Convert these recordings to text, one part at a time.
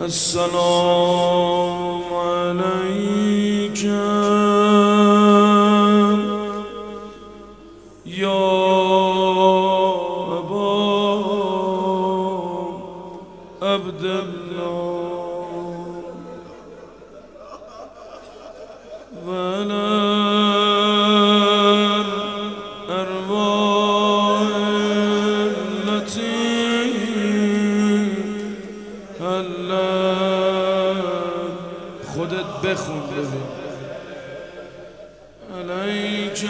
السلام عليك يا أبا عبد الله وعلى الأرواح التي خودت بخون ببین علیک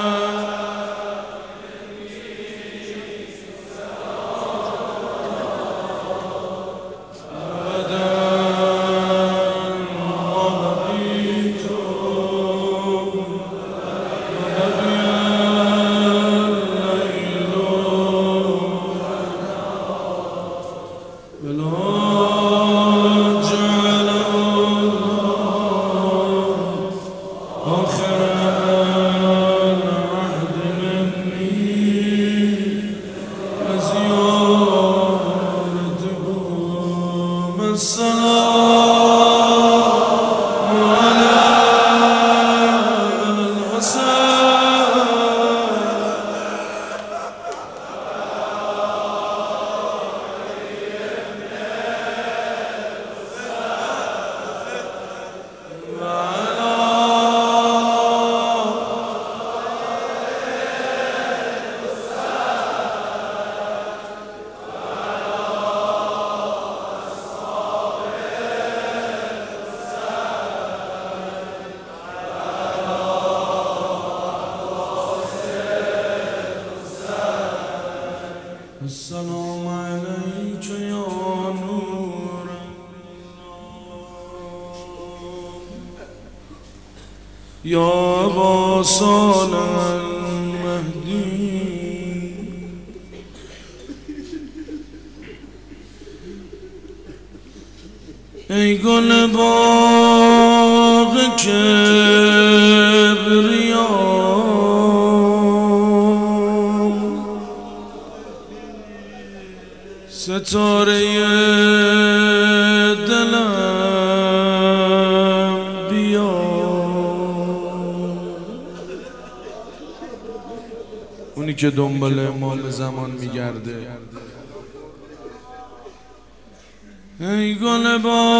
السلام عليك يا نور يا أبا صالح المهدي ای گل باغ کبریا ستاره دلم بیا اونی که دنبال امام زمان میگرده ای گل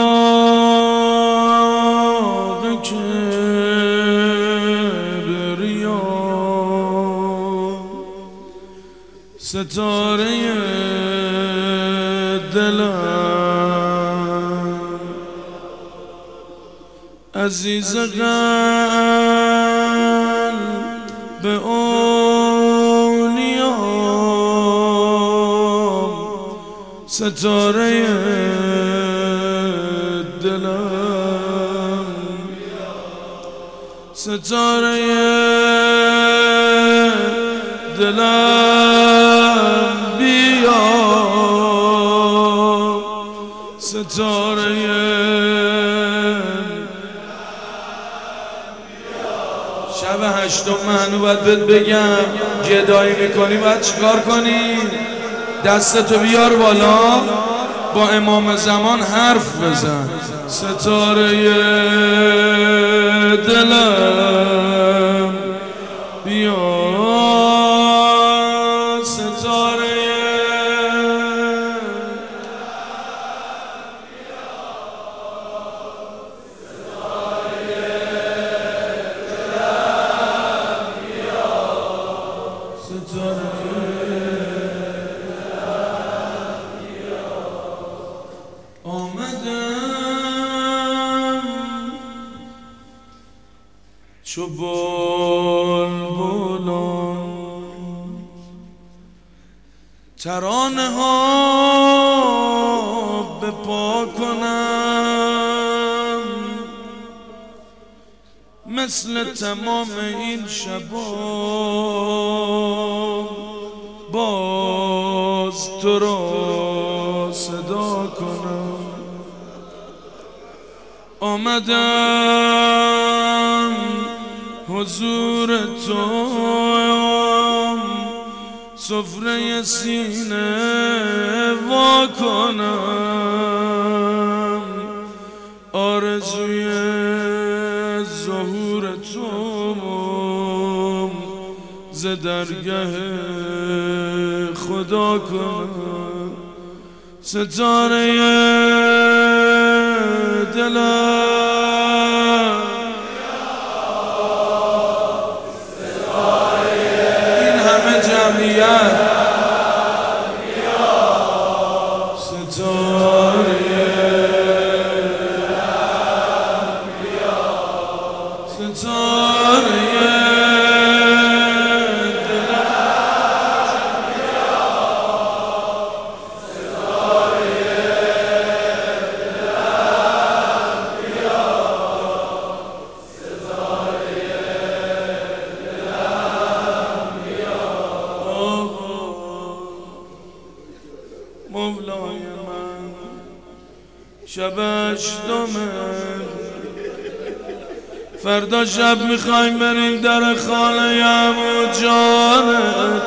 باغ کبریا ستاره دلم عزیز قلب اولیام ستاره دلم ستاره دلم بیا ستاره شب هشتم منو باید بگم گدایی میکنی باید چیکار کنی؟ دستتو بیار بالا با امام زمان حرف بزن ستاره دلم بیا ستاره آمدم چو بلبلان ترانه ها به پا کنم مثل تمام این شبا باز تو را صدا کنم آمدم حضور تو سفره سینه وا کنم آرزوی ظهور تو ز درگه خدا کنم ستاره دلم این همه جمعیت ستاره مولای من شب هشتمه فردا شب میخوایم بریم در خانه عمو جانه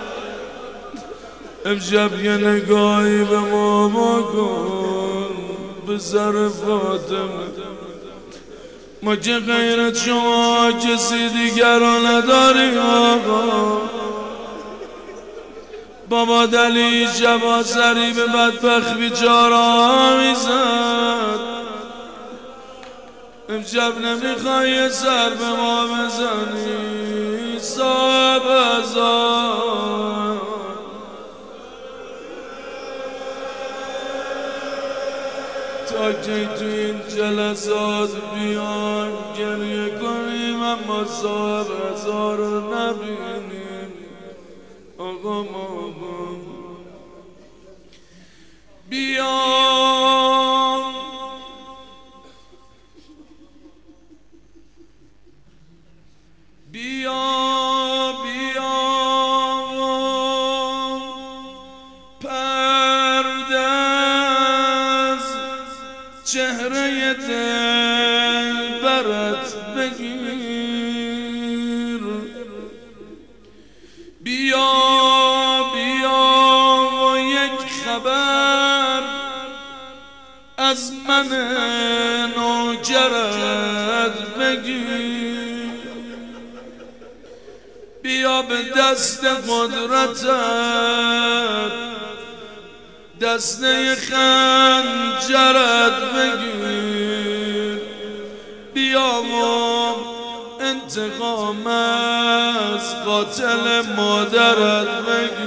امشب یه نگاهی به ما بکن به سر فاطمه ما که غیر شما کسی دیگر رو نداریم آقا بابا دلی شبا سری به بدبخت بیچارا میزد امشب نمیخوای سر به ما بزنی صاحب ازار تا که تو این جلسات بیان گریه کنیم اما صاحب ازار رو نبینیم آقا ماما بیام بیا پرده از چهره دل برات بگیر بیا و یک خبر از من نوکرت بگیر بیا به دست قدرتت دسته خنجرت بگیر بیا و انتقام از قاتل مادرت بگیر